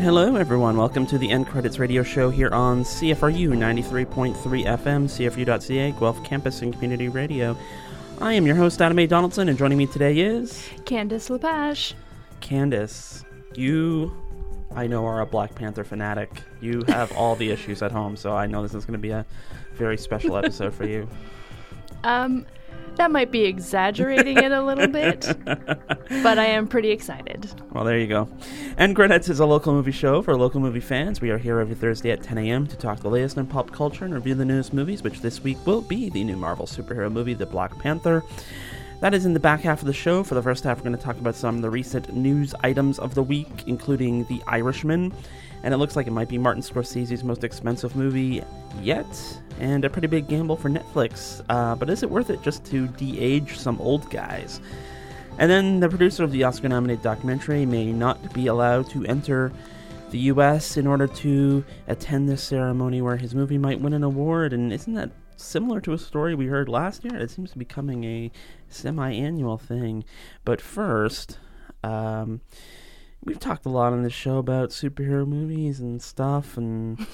Hello, everyone. Welcome to the End Credits Radio Show here on CFRU 93.3 FM, CFRU.ca, Guelph Campus and Community Radio. I am your host, Adam A. Donaldson, and joining me today is... Candace Lepage. Candace, you, I know, are a Black Panther fanatic. You have all the issues at home, so I know this is going to be a very special episode for you. That might be exaggerating it a little bit, but I am pretty excited. Well, there you go. End Credits is a local movie show for local movie fans. We are here every Thursday at 10 a.m. to talk the latest in pop culture and review the newest movies, which this week will be the new Marvel superhero movie, The Black Panther. That is in the back half of the show. For the first half, we're going to talk about some of the recent news items of the week, including The Irishman. And it looks like it might be Martin Scorsese's most expensive movie yet, and a pretty big gamble for Netflix. But is it worth it just to de-age some old guys? And then the producer of the Oscar-nominated documentary may not be allowed to enter the U.S. in order to attend this ceremony where his movie might win an award. And isn't that similar to a story we heard last year? It seems to be becoming a semi-annual thing. But first... we've talked a lot on this show about superhero movies and stuff, and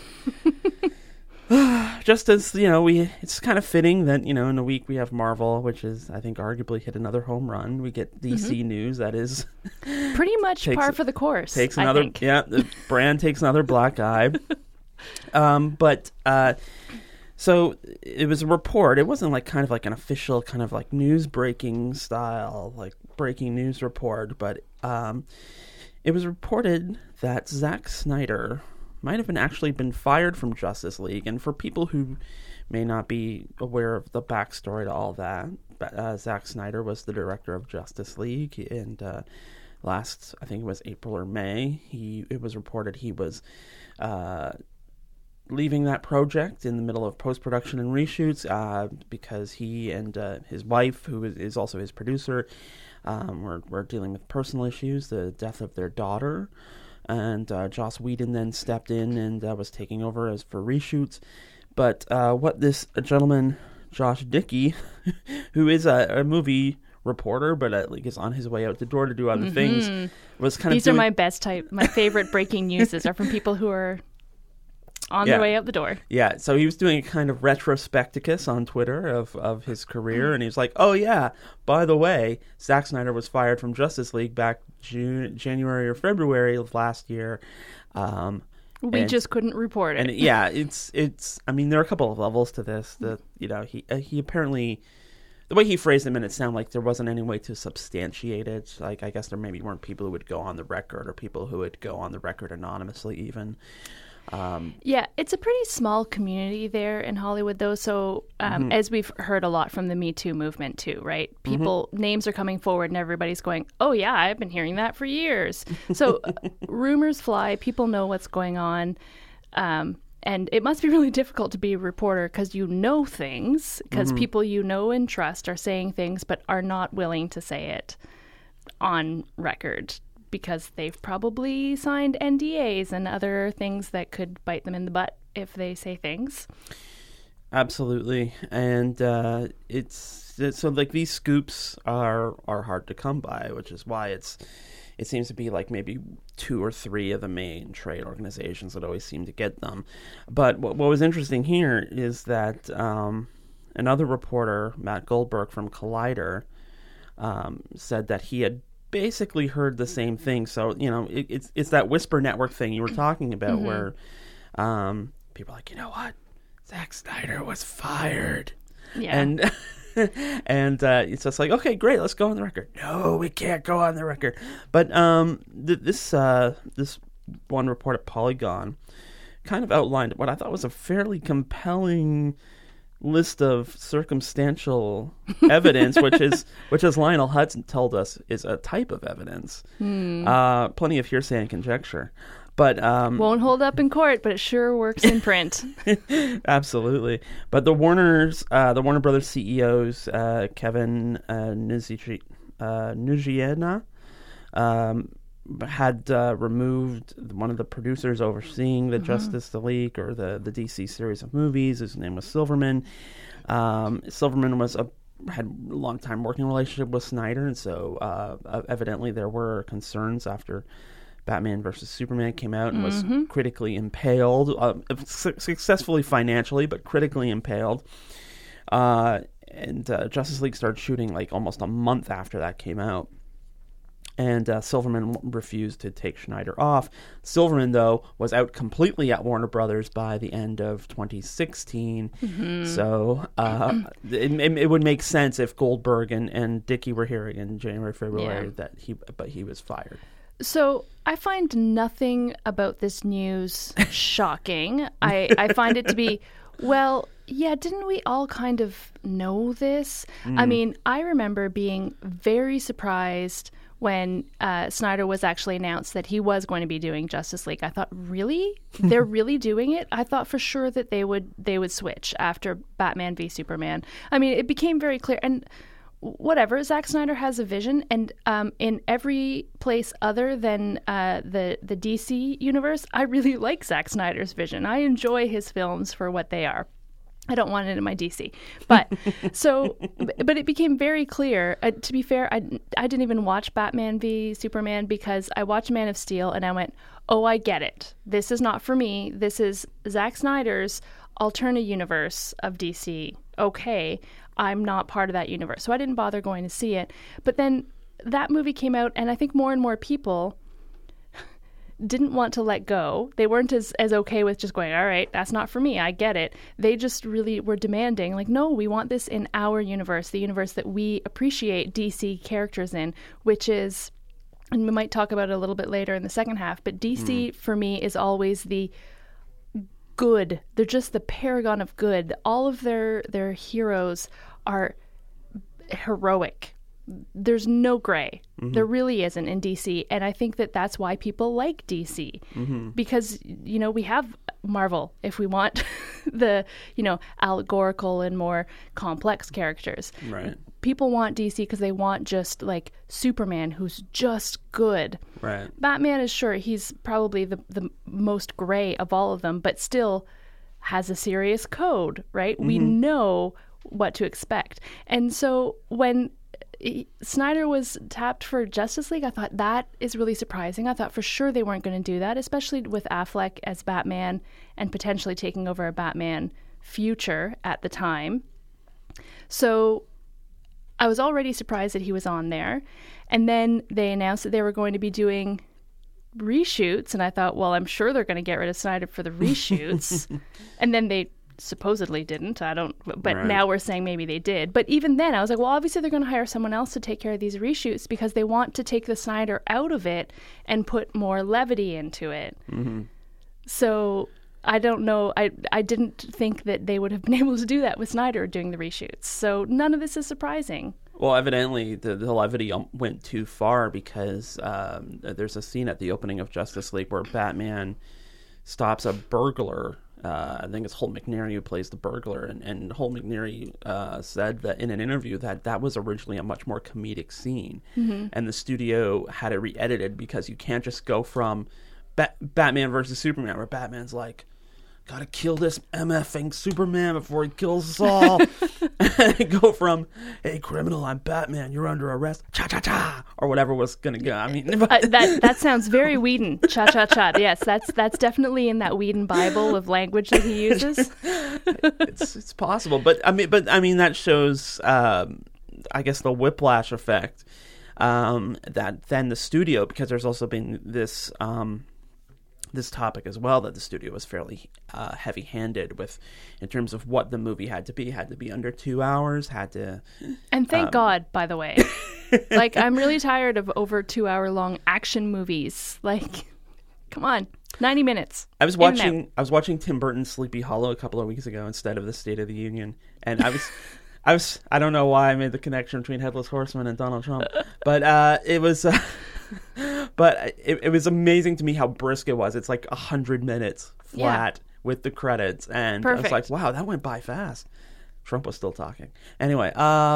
just as, you know, it's kind of fitting that, you know, in a week we have Marvel, which is, I think, arguably hit another home run. We get DC news that is... pretty much par for the course, takes another, yeah, the brand takes another black eye. So it was a report. It wasn't like kind of like an official kind of like news breaking style, like breaking news report, but it was reported that Zack Snyder might have actually been fired from Justice League. And for people who may not be aware of the backstory to all that, Zack Snyder was the director of Justice League, and last, I think it was April or May, it was reported he was leaving that project in the middle of post-production and reshoots because he and his wife, who is also his producer, were dealing with personal issues, the death of their daughter, and Joss Whedon then stepped in and was taking over as for reshoots. But what this gentleman, Josh Dickey, who is a movie reporter, but is on his way out the door to do other things, was kind of... These are my best type. My favorite breaking news are from people who are on their way out the door. Yeah, so he was doing a kind of retrospecticus on Twitter of his career, and he was like, oh yeah, by the way, Zack Snyder was fired from Justice League back January or February of last year. We just couldn't report it. And yeah, it's. I mean, there are a couple of levels to this. That, you know, he apparently... The way he phrased it made it sound like there wasn't any way to substantiate it. Like, I guess there maybe weren't people who would go on the record, or people who would go on the record anonymously even. Yeah, it's a pretty small community there in Hollywood, though. So as we've heard a lot from the Me Too movement, too, right? People, names are coming forward and everybody's going, oh, yeah, I've been hearing that for years. So rumors fly. People know what's going on. And it must be really difficult to be a reporter because you know things, because people you know and trust are saying things but are not willing to say it on record, because they've probably signed NDAs and other things that could bite them in the butt if they say things. Absolutely. And it's so like these scoops are hard to come by, which is why it seems to be like maybe 2 or 3 of the main trade organizations that always seem to get them. But what was interesting here is that another reporter, Matt Goldberg from Collider, said that he had basically heard the same thing. So, you know, it's that whisper network thing you were talking about where people are like, you know what? Zack Snyder was fired. Yeah. And it's just like, okay, great, let's go on the record. No, we can't go on the record. But this one report at Polygon kind of outlined what I thought was a fairly compelling list of circumstantial evidence, which as Lionel Hudson told us, is a type of evidence. Plenty of hearsay and conjecture. But won't hold up in court, but it sure works in print. Absolutely. But the Warner Brothers CEOs, Kevin Nuggiena, had removed one of the producers overseeing the Justice League or the DC series of movies. His name was Silverman. Silverman had a long time working relationship with Snyder, and so evidently there were concerns after Batman versus Superman came out and was critically impaled, successfully financially, but critically impaled. And Justice League started shooting like almost a month after that came out. And Silverman refused to take Snyder off. Silverman, though, was out completely at Warner Brothers by the end of 2016. So it would make sense if Goldberg and Dickey were here in January, February, but he was fired. So I find nothing about this news shocking. I find it to be, well, yeah, didn't we all kind of know this? I mean, I remember being very surprised when Snyder was actually announced that he was going to be doing Justice League. I thought, really? They're really doing it? I thought for sure that they would switch after Batman v Superman. I mean, it became very clear. And whatever, Zack Snyder has a vision, and in every place other than the DC universe, I really like Zack Snyder's vision. I enjoy his films for what they are. I don't want it in my DC. But but it became very clear. To be fair, I didn't even watch Batman v Superman because I watched Man of Steel and I went, oh, I get it. This is not for me. This is Zack Snyder's alternate universe of DC. Okay, I'm not part of that universe. So I didn't bother going to see it. But then that movie came out and I think more and more people didn't want to let go. They weren't as okay with just going, all right, that's not for me. I get it. They just really were demanding, like, no, we want this in our universe, the universe that we appreciate DC characters in, which is, and we might talk about it a little bit later in the second half, but DC for me is always the good. They're just the paragon of good. All of their heroes are heroic. There's no gray. There really isn't in DC. And I think that that's why people like DC. Because, you know, we have Marvel if we want the, you know, allegorical and more complex characters. Right. People want DC because they want just like Superman, who's just good. Right. Batman is sure, he's probably the most gray of all of them, but still has a serious code, right? We know what to expect. And so when Snyder was tapped for Justice League, I thought that is really surprising. I thought for sure they weren't going to do that, especially with Affleck as Batman and potentially taking over a Batman future at the time. So I was already surprised that he was on there. And then they announced that they were going to be doing reshoots, and I thought, well, I'm sure they're going to get rid of Snyder for the reshoots. And then they supposedly didn't. But now we're saying maybe they did. But even then I was like, well, obviously they're going to hire someone else to take care of these reshoots because they want to take the Snyder out of it and put more levity into it. So I don't know. I didn't think that they would have been able to do that with Snyder doing the reshoots. So none of this is surprising. Well, evidently the levity went too far because there's a scene at the opening of Justice League where Batman stops a burglar. I think it's Holt McNeary who plays the burglar, and Holt McNeary said that in an interview that was originally a much more comedic scene, and the studio had it re-edited because you can't just go from Batman versus Superman, where Batman's like, gotta kill this MFing Superman before he kills us all. Go from, hey, criminal, I'm Batman, you're under arrest, cha-cha-cha, or whatever was gonna go. I mean, that sounds very Whedon, cha-cha-cha. Yes, that's definitely in that Whedon Bible of language that he uses. It's possible, but I mean that shows, I guess, the whiplash effect that then the studio, because there's also been this topic as well, that the studio was fairly heavy-handed with in terms of what the movie had to be under 2 hours, and thank God, by the way. Like, I'm really tired of over 2 hour long action movies. Like, come on, 90 minutes. I was watching Tim Burton's Sleepy Hollow a couple of weeks ago instead of the State of the Union, and I don't know why I made the connection between Headless Horseman and Donald Trump, but it was but it was amazing to me how brisk it was. It's like 100 minutes flat with the credits, and perfect. I was like, wow, that went by fast. Trump was still talking. Anyway,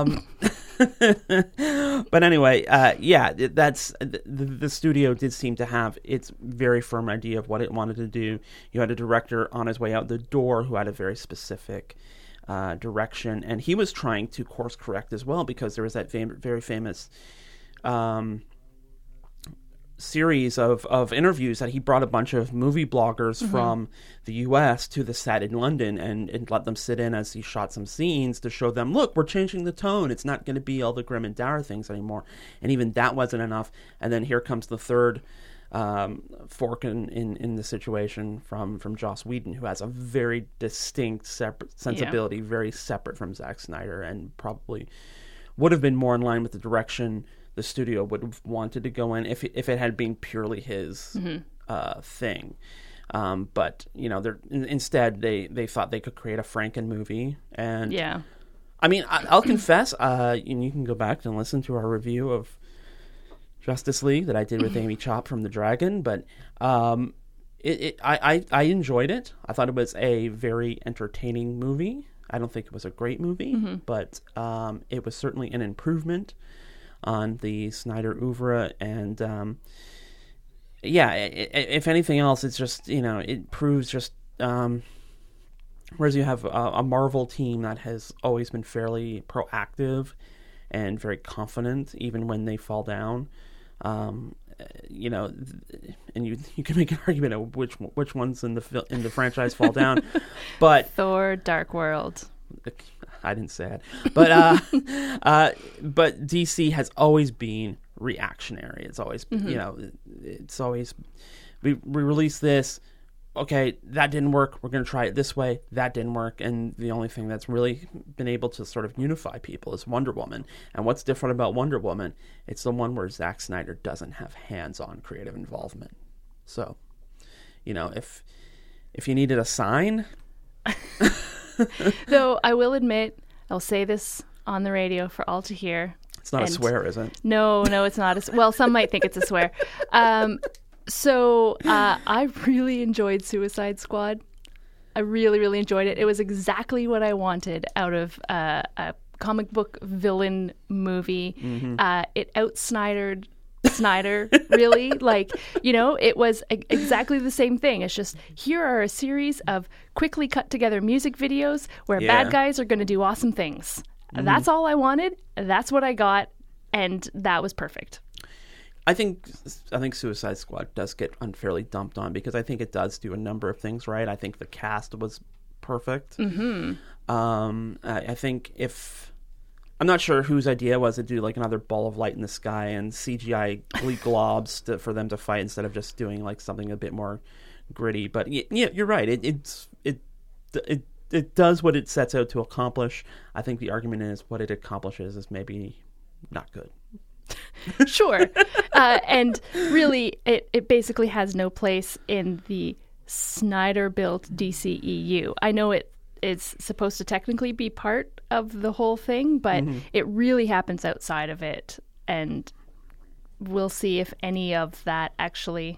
but anyway, that's the studio did seem to have its very firm idea of what it wanted to do. You had a director on his way out the door who had a very specific direction, and he was trying to course correct as well, because there was that very famous series of interviews that he brought a bunch of movie bloggers from the U.S. to the set in London and let them sit in as he shot some scenes to show them, look, we're changing the tone. It's not going to be all the grim and dour things anymore. And even that wasn't enough. And then here comes the third fork in the situation from Joss Whedon, who has a very distinct separate sensibility, very separate from Zack Snyder, and probably would have been more in line with the direction the studio would have wanted to go in if it had been purely his thing. But instead they thought they could create a Franken movie, and I mean, I'll confess, and you can go back and listen to our review of Justice League that I did with Amy Chop from The Dragon, but I enjoyed it. I thought it was a very entertaining movie. I don't think it was a great movie, but it was certainly an improvement on the Snyder oeuvre, and if anything else, it's just, it proves just whereas you have a Marvel team that has always been fairly proactive and very confident even when they fall down. And you can make an argument of which ones in the franchise fall down, but Thor: Dark World. I didn't say it, but DC has always been reactionary. It's always it's always we release this. Okay, that didn't work. We're going to try it this way. That didn't work. And the only thing that's really been able to sort of unify people is Wonder Woman. And what's different about Wonder Woman? It's the one where Zack Snyder doesn't have hands-on creative involvement. So, if you needed a sign. Though I will admit, I'll say this on the radio for all to hear. It's not a swear, is it? No, it's not. Well, some might think it's a swear. So I really enjoyed Suicide Squad. I really, really enjoyed it. It was exactly what I wanted out of a comic book villain movie. It out-Snydered Snyder, really. It was exactly the same thing. It's just, here are a series of quickly cut together music videos where bad guys are going to do awesome things. That's all I wanted. That's what I got. And that was perfect. I think Suicide Squad does get unfairly dumped on because I think it does do a number of things right. I think the cast was perfect. I think I'm not sure whose idea was to do like another ball of light in the sky and CGI globs for them to fight instead of just doing like something a bit more gritty. But yeah, you're right. It does what it sets out to accomplish. I think the argument is what it accomplishes is maybe not good. Sure. And really, it basically has no place in the Snyder-built DCEU. I know it's supposed to technically be part of the whole thing, but it really happens outside of it. And we'll see if any of that actually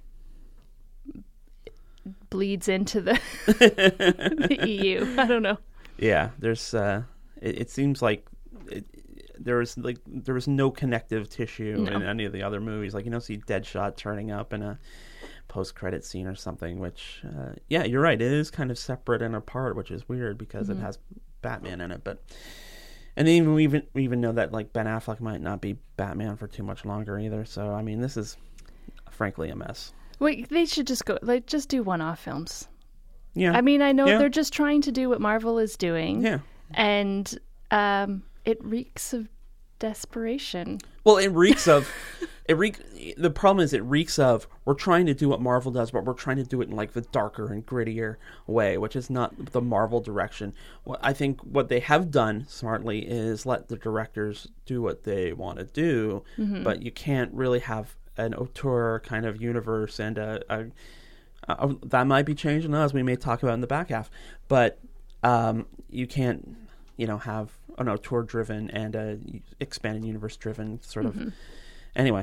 bleeds into the, the EU. I don't know. Yeah, there's. It seems like there was no connective tissue in any of the other movies. Like, see Deadshot turning up in a post-credit scene or something. Which, you're right. It is kind of separate and apart, which is weird because it has Batman in it. And then we even know that like Ben Affleck might not be Batman for too much longer either. So I mean, this is frankly a mess. Wait, they should just just do one-off films. Yeah. I mean, I know they're just trying to do what Marvel is doing. Yeah. And it reeks of desperation. Well, it reeks of the problem is it reeks of we're trying to do what Marvel does, but we're trying to do it in like the darker and grittier way, which is not the Marvel direction. I think what they have done smartly is let the directors do what they want to do, but you can't really have an auteur kind of universe and that might be changing as we may talk about in the back half, but you can't have an auteur driven and a expanded universe driven sort of. Anyway,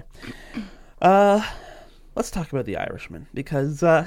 let's talk about The Irishman because I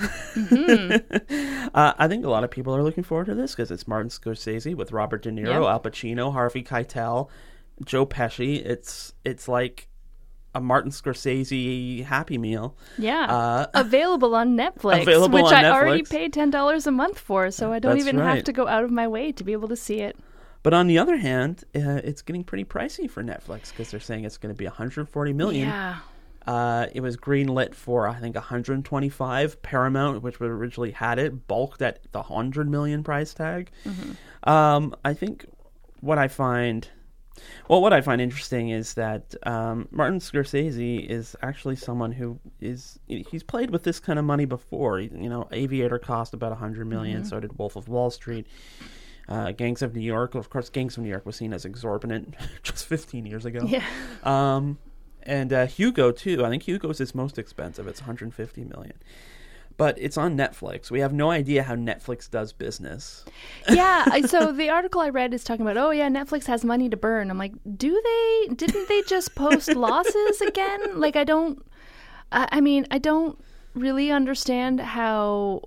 think a lot of people are looking forward to this because it's Martin Scorsese with Robert De Niro, Al Pacino, Harvey Keitel, Joe Pesci. It's like a Martin Scorsese Happy Meal. Yeah. Available on Netflix, which I already paid $10 a month for, so I don't even have to go out of my way to be able to see it. But on the other hand, it's getting pretty pricey for Netflix because they're saying it's going to be $140 million. Yeah. It was greenlit for, I think, 125. Paramount, which originally had it, balked at the 100 million price tag. I think what I find interesting is that Martin Scorsese is actually someone who he's played with this kind of money before. Aviator cost about 100 million. So did Wolf of Wall Street. Gangs of New York. Of course, Gangs of New York was seen as exorbitant just 15 years ago. Yeah. And Hugo, too. I think Hugo's his most expensive. It's 150 million. But it's on Netflix. We have no idea how Netflix does business. Yeah. So the article I read is talking about, Netflix has money to burn. I'm like, didn't they just post losses again? Like, I don't really understand how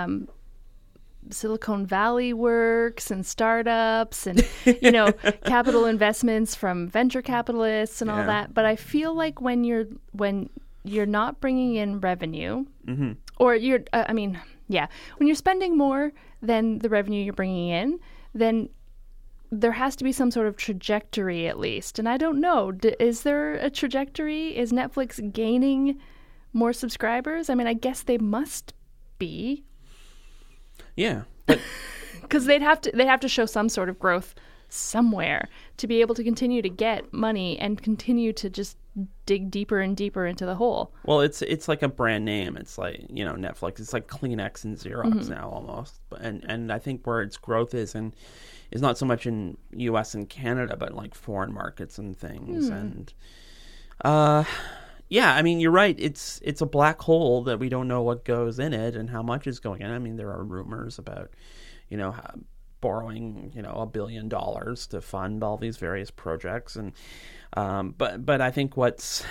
Silicon Valley works and startups and, capital investments from venture capitalists and all that. But I feel like when you're not bringing in revenue, or when you're spending more than the revenue you're bringing in, then there has to be some sort of trajectory at least. And I don't know, is there a trajectory? Is Netflix gaining more subscribers? I mean, I guess they must be. Yeah, but because they'd have to show some sort of growth somewhere to be able to continue to get money and continue to just dig deeper and deeper into the hole. Well, it's like a brand name. It's like, Netflix. It's like Kleenex and Xerox now almost. And I think where its growth is not so much in U.S. and Canada, but like foreign markets and things. And yeah, I mean, you're right. It's a black hole that we don't know what goes in it and how much is going in. I mean, there are rumors about, borrowing, $1 billion to fund all these various projects. And but I think what's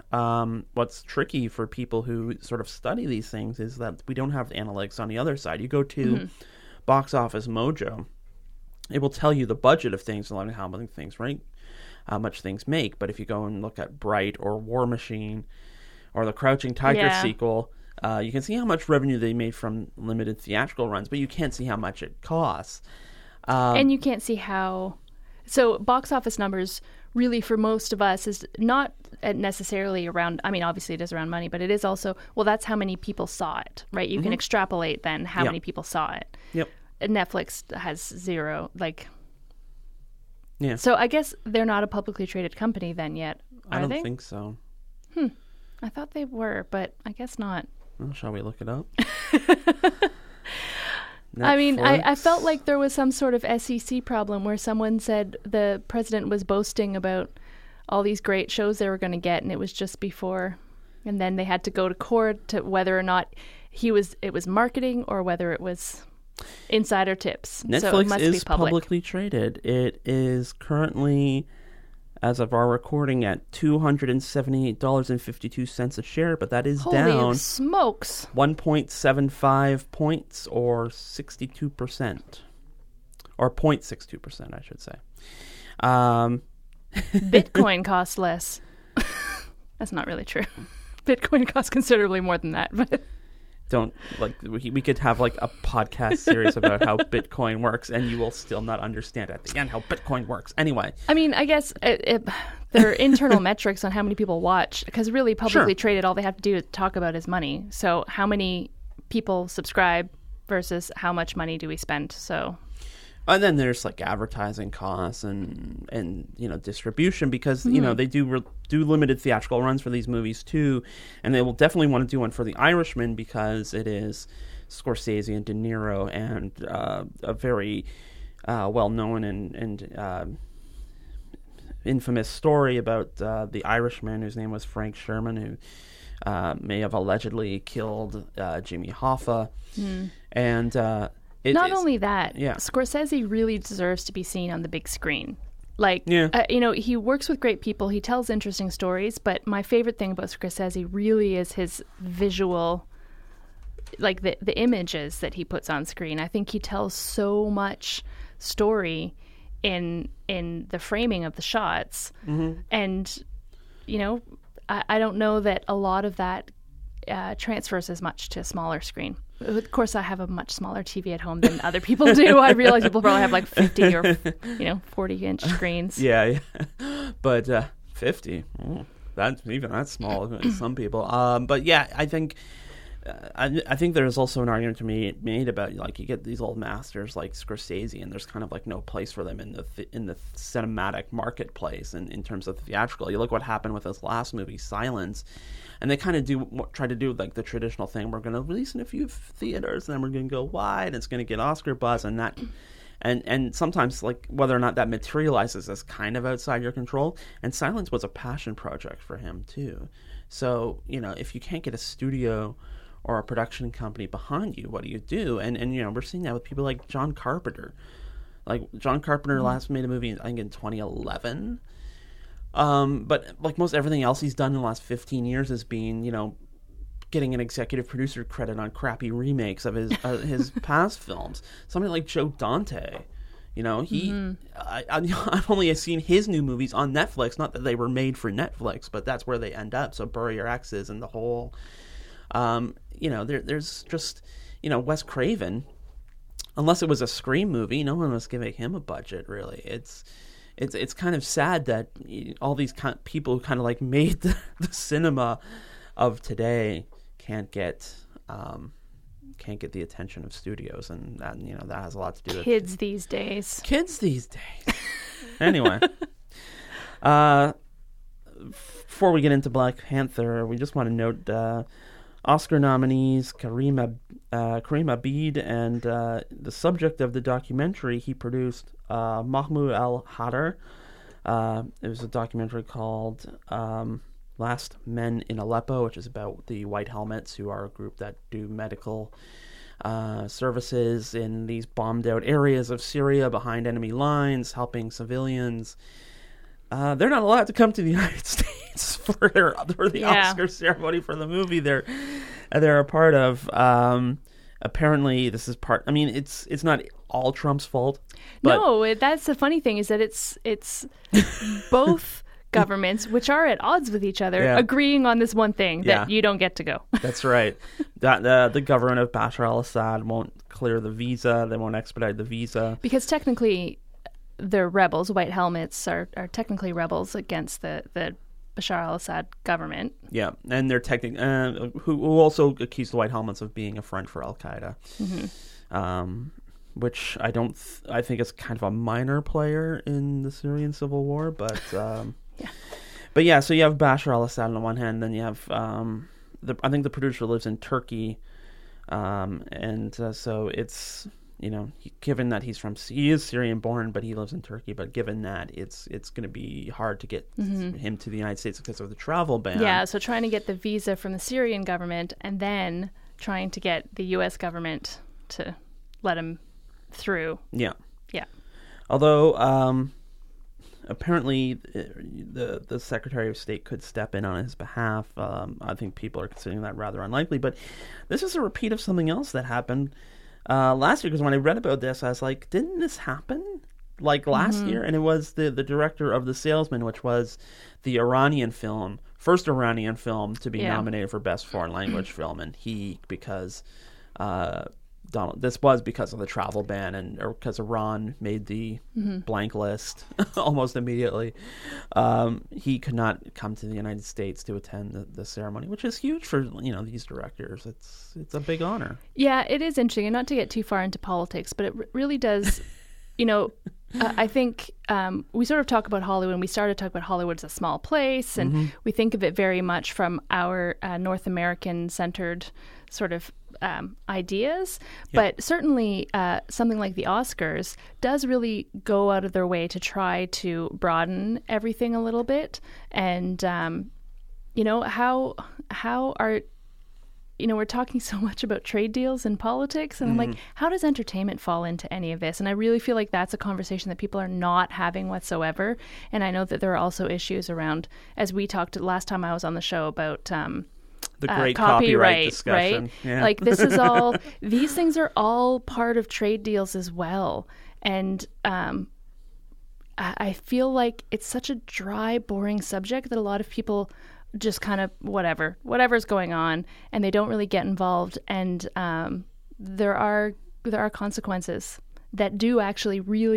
tricky for people who sort of study these things is that we don't have the analytics on the other side. You go to Box Office Mojo, it will tell you the budget of things and how many things, right? How much things make. But if you go and look at Bright or War Machine or the Crouching Tiger sequel, you can see how much revenue they made from limited theatrical runs, but you can't see how much it costs. And you can't see how... So box office numbers really for most of us is not necessarily around... I mean, obviously it is around money, but it is also, that's how many people saw it, right? You can extrapolate then how many people saw it. Yep. Netflix has zero, Yeah. So I guess they're not a publicly traded company then yet, are they? I don't think so. I thought they were, but I guess not. Well, shall we look it up? I mean, I felt like there was some sort of SEC problem where someone said the president was boasting about all these great shows they were going to get, and it was just before. And then they had to go to court to whether or not it was marketing or whether it was... insider tips. Netflix so it must is be publicly traded. It is currently, as of our recording, at $278.52 a share, but that is down. Holy smokes! 1.75 points, or 62%, or 0.62%, I should say. Bitcoin costs less. That's not really true. Bitcoin costs considerably more than that, but. We could have a podcast series about how Bitcoin works, and you will still not understand at the end how Bitcoin works. Anyway, I mean, I guess there are internal metrics on how many people watch, because really publicly traded, all they have to do to talk about is money. So how many people subscribe versus how much money do we spend? So. And then there's advertising costs and distribution, because they do limited theatrical runs for these movies too, and they will definitely want to do one for The Irishman because it is Scorsese and De Niro and a very well known and infamous story about the Irishman whose name was Frank Sherman, who may have allegedly killed Jimmy Hoffa, and. Not only that, Scorsese really deserves to be seen on the big screen. He works with great people. He tells interesting stories. But my favorite thing about Scorsese really is his visual, the images that he puts on screen. I think he tells so much story in the framing of the shots. And, I don't know that a lot of that transfers as much to a smaller screen. Of course, I have a much smaller TV at home than other people do. I realize people probably have 50 or 40-inch screens. Yeah. But 50. That's small to some people. But yeah, I think there's also an argument to be made about, like, you get these old masters like Scorsese, and there's kind of like no place for them in the cinematic marketplace and in terms of theatrical. You look what happened with his last movie, Silence, and they kind of try to do like the traditional thing. We're going to release in a few theaters, and then we're going to go wide, and it's going to get Oscar buzz, and that. And sometimes, like, whether or not that materializes is kind of outside your control. And Silence was a passion project for him too. So, if you can't get a studio or a production company behind you, what do you do? And we're seeing that with people like John Carpenter. Like, John Carpenter last made a movie, I think, in 2011. But like most everything else he's done in the last 15 years has been, getting an executive producer credit on crappy remakes of his past films. Somebody like Joe Dante. I've only seen his new movies on Netflix. Not that they were made for Netflix, but that's where they end up. So Bury Your Exes and the whole... there's just, Wes Craven, unless it was a Scream movie, no one was giving him a budget, really. It's kind of sad that all these people who kind of like made the cinema of today can't get the attention of studios, and that that has a lot to do with kids these days. Anyway, before we get into Black Panther, we just want to note Oscar nominees Kareem Abid, and the subject of the documentary he produced, Mahmoud al-Haddar. It was a documentary called Last Men in Aleppo, which is about the White Helmets, who are a group that do medical services in these bombed out areas of Syria behind enemy lines, helping civilians. They're not allowed to come to the United States for the Oscar ceremony for the movie they're a part of. Apparently, this is part. I mean, it's not all Trump's fault. But no, that's the funny thing, is that it's both governments, which are at odds with each other, agreeing on this one thing, that you don't get to go. That's right. That the government of Bashar al-Assad won't clear the visa. They won't expedite the visa because technically, they're rebels. White Helmets are technically rebels against the Bashar al-Assad government. Yeah, and they're who also accuse the White Helmets of being a front for Al-Qaeda, which I think is kind of a minor player in the Syrian civil war, but But yeah, so you have Bashar al-Assad on the one hand, then you have I think the producer lives in Turkey, and so it's. Given that he is Syrian born, but he lives in Turkey. But given that, it's going to be hard to get him to the United States because of the travel ban. Yeah, so trying to get the visa from the Syrian government, and then trying to get the U.S. government to let him through. Yeah. Yeah. Although apparently the Secretary of State could step in on his behalf. I think people are considering that rather unlikely. But this is a repeat of something else that happened last year, because when I read about this, I was like, didn't this happen like last year? And it was the director of The Salesman, which was the first Iranian film to be nominated for Best Foreign Language Film, and because this was because of the travel ban or because Iran made the blank list almost immediately. He could not come to the United States to attend the ceremony, which is huge for these directors. It's a big honor. Yeah, it is interesting, and not to get too far into politics, but it really does. I think we sort of talk about Hollywood, and we started to talk about Hollywood as a small place, and we think of it very much from our North American-centered sort of ideas. But certainly something like the Oscars does really go out of their way to try to broaden everything a little bit. And, how are... we're talking so much about trade deals and politics, and I'm like, how does entertainment fall into any of this? And I really feel like that's a conversation that people are not having whatsoever. And I know that there are also issues around, as we talked last time I was on the show, about the great copyright discussion. Right? Yeah. Like, this is all, these things are all part of trade deals as well. And I feel like it's such a dry, boring subject that a lot of people just kind of whatever's going on, and they don't really get involved. And there are consequences that do actually really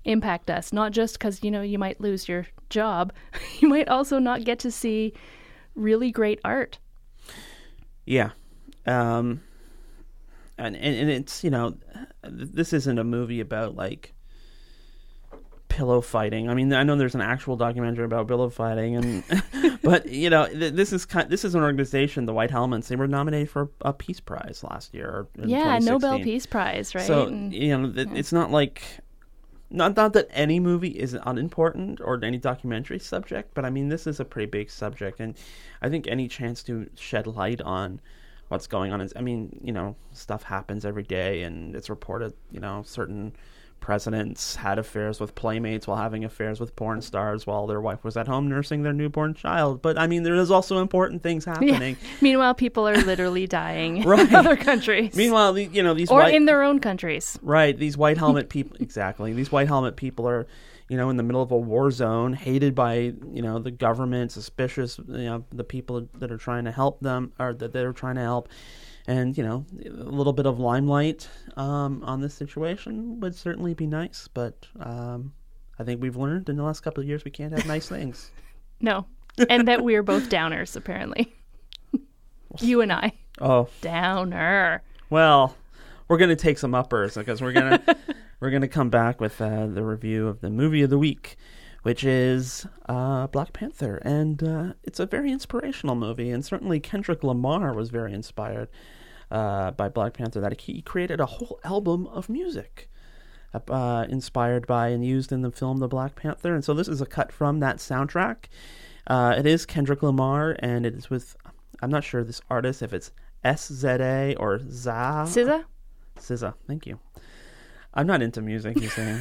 impact us, not just because, you might lose your job. You might also not get to see really great art. Yeah. And it's, this isn't a movie about, like, pillow fighting. I mean, I know there's an actual documentary about pillow fighting, and but this is an organization, the White Helmets. They were nominated for a Peace Prize last year. Yeah, Nobel Peace Prize, right? So it's not like not that any movie is unimportant or any documentary subject, but I mean, this is a pretty big subject, and I think any chance to shed light on what's going on is, I mean, stuff happens every day, and it's reported, certain presidents had affairs with playmates while having affairs with porn stars while their wife was at home nursing their newborn child. But I mean, there is also important things happening. Yeah. Meanwhile, people are literally dying in other countries. Meanwhile, these in their own countries. Right. These white helmet people, exactly. These white helmet people are, in the middle of a war zone, hated by, the government, suspicious, the people that are trying to help them, or that they're trying to help. And, a little bit of limelight on this situation would certainly be nice. But I think we've learned in the last couple of years we can't have nice things. No. And that we're both downers, apparently. You and I. Oh. Downer. Well, we're going to take some uppers because we're going to come back with the review of the movie of the week, which is Black Panther. And it's a very inspirational movie. And certainly Kendrick Lamar was very inspired by Black Panther, that he created a whole album of music inspired by and used in the film The Black Panther. And so this is a cut from that soundtrack. It is Kendrick Lamar, and it is with, I'm not sure this artist, if it's SZA or ZA. SZA? SZA, thank you. I'm not into music, you saying.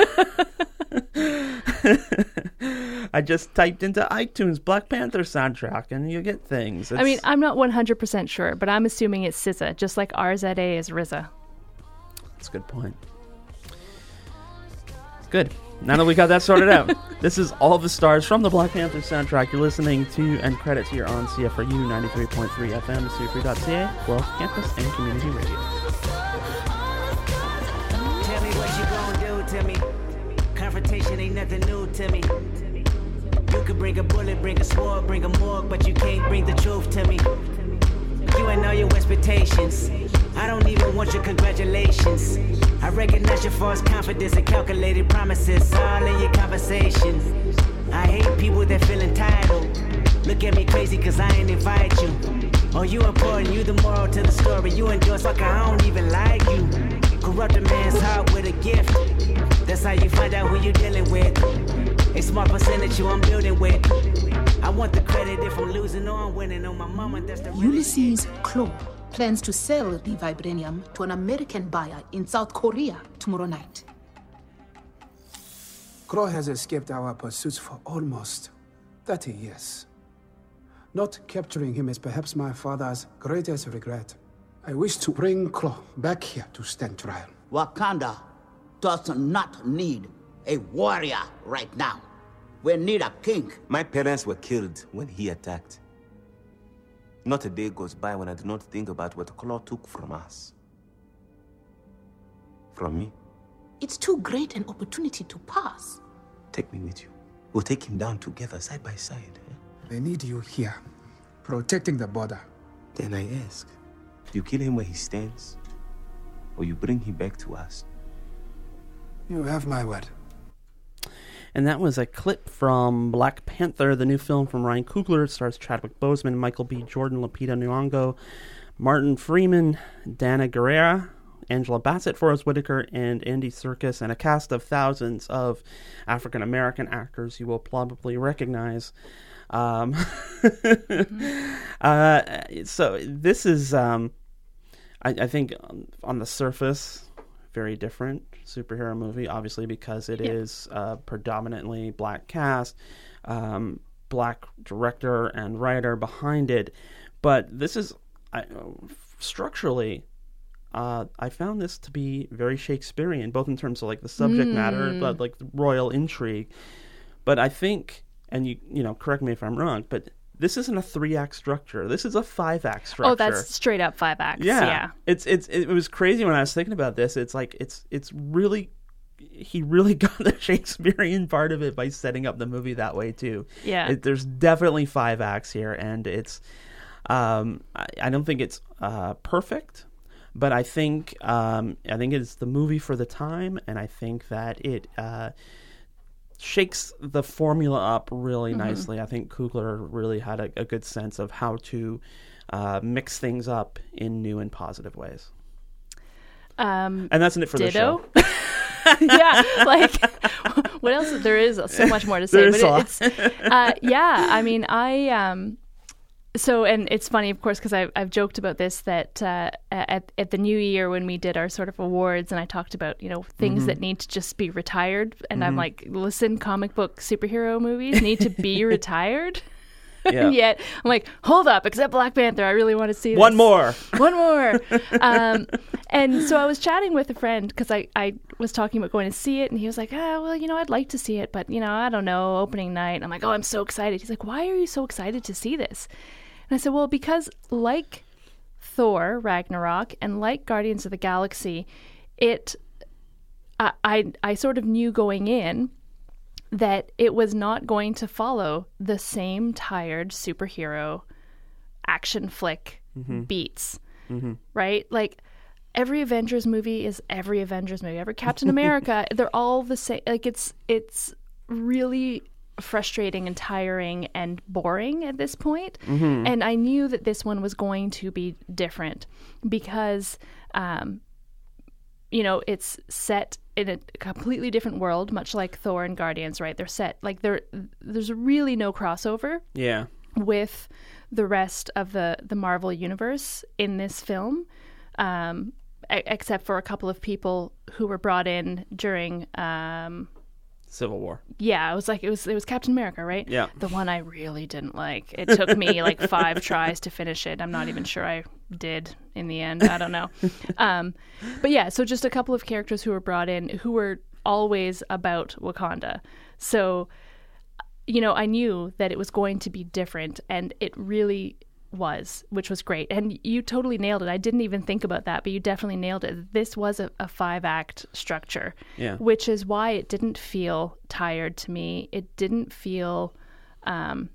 I just typed into iTunes Black Panther soundtrack and you get things. I mean, I'm not 100% sure, but I'm assuming it's SZA, just like RZA is RZA. That's a good point. Good. Now that we got that sorted out, this is All the Stars from the Black Panther soundtrack. You're listening to End Credits here on CFRU 93.3 FM, CFRU.ca, Guelph Campus, and Community Radio. Tell me what you gonna do to me. Confrontation ain't nothing new to me. You could bring a bullet, bring a sword, bring a morgue, but you can't bring the truth to me. You ain't know your expectations. I don't even want your congratulations. I recognize your false confidence and calculated promises all in your conversation. I hate people that feel entitled. Look at me crazy cause I ain't invite you. Oh, you important, you the moral to the story. You endorse, fucker, I don't even like you. Corrupt a man's heart with a gift. That's how you find out who you're dealing with. A small percentage you I'm building with. I want the credit if I'm losing or I'm winning. On my mama, that's the Ulysses Claw plans to sell the vibranium to an American buyer in South Korea tomorrow night. Claw has escaped our pursuits for almost 30 years. Not capturing him is perhaps my father's greatest regret. I wish to bring Claw back here to stand trial. Wakanda does not need a warrior right now. We need a king. My parents were killed when he attacked. Not a day goes by when I do not think about what Claw took from us. From me. It's too great an opportunity to pass. Take me with you. We'll take him down together, side by side. They need you here, protecting the border. Then I ask, do you kill him where he stands? Or you bring him back to us? You have my word. And that was a clip from Black Panther, the new film from Ryan Coogler. It stars Chadwick Boseman, Michael B. Jordan, Lupita Nyong'o, Martin Freeman, Dana Guerrera, Angela Bassett, Forrest Whitaker, and Andy Serkis, and a cast of thousands of African-American actors you will probably recognize. So this is, I think, on the surface, very different superhero movie, obviously, because it is predominantly black cast, black director and writer behind it. But this is, structurally, I found this to be very Shakespearean, both in terms of like the subject matter, but like the royal intrigue. But I think, and you know, correct me if I'm wrong, but this isn't a 3-act structure. This is a 5-act structure. Oh, that's straight up 5 acts. Yeah. It was crazy when I was thinking about this. It's like it's really he really got the Shakespearean part of it by setting up the movie that way too. Yeah, there's definitely 5 acts here, and it's I don't think it's perfect, but I think it's the movie for the time, and I think that it shakes the formula up really nicely. I think Coogler really had a good sense of how to mix things up in new and positive ways. And that's it for ditto. the show. Yeah, like what else? There is so much more to say, but it's yeah. I mean, so, and it's funny, of course, because I've joked about this, that at the New Year when we did our sort of awards, and I talked about, you know, things that need to just be retired, and I'm like, listen, comic book superhero movies need to be retired. Yeah. And yet I'm like, hold up, except Black Panther, I really want to see this. One more. And so I was chatting with a friend because I was talking about going to see it, and he was like, well, you know, I'd like to see it, but, you know, I don't know, opening night. And I'm like, oh, I'm so excited. He's like, why are you so excited to see this? And I said, well, because like Thor Ragnarok and like Guardians of the Galaxy, I sort of knew going in that it was not going to follow the same tired superhero action flick beats, right? Like every Avengers movie is every Avengers movie. Every Captain America, they're all the same. Like it's really frustrating and tiring and boring at this point. And I knew that this one was going to be different because, you know, it's set in a completely different world, much like Thor and Guardians, right? They're set like there's really no crossover with the rest of the Marvel universe in this film, except for a couple of people who were brought in during Civil War. Yeah, it was Captain America, right? Yeah. The one I really didn't like. It took me like 5 tries to finish it. I'm not even sure I did in the end. I don't know. But yeah, so just a couple of characters who were brought in who were always about Wakanda. So, you know, I knew that it was going to be different, and it really was, which was great. And you totally nailed it. I didn't even think about that, but you definitely nailed it. This was a 5-act structure, which is why it didn't feel tired to me. It didn't feel long,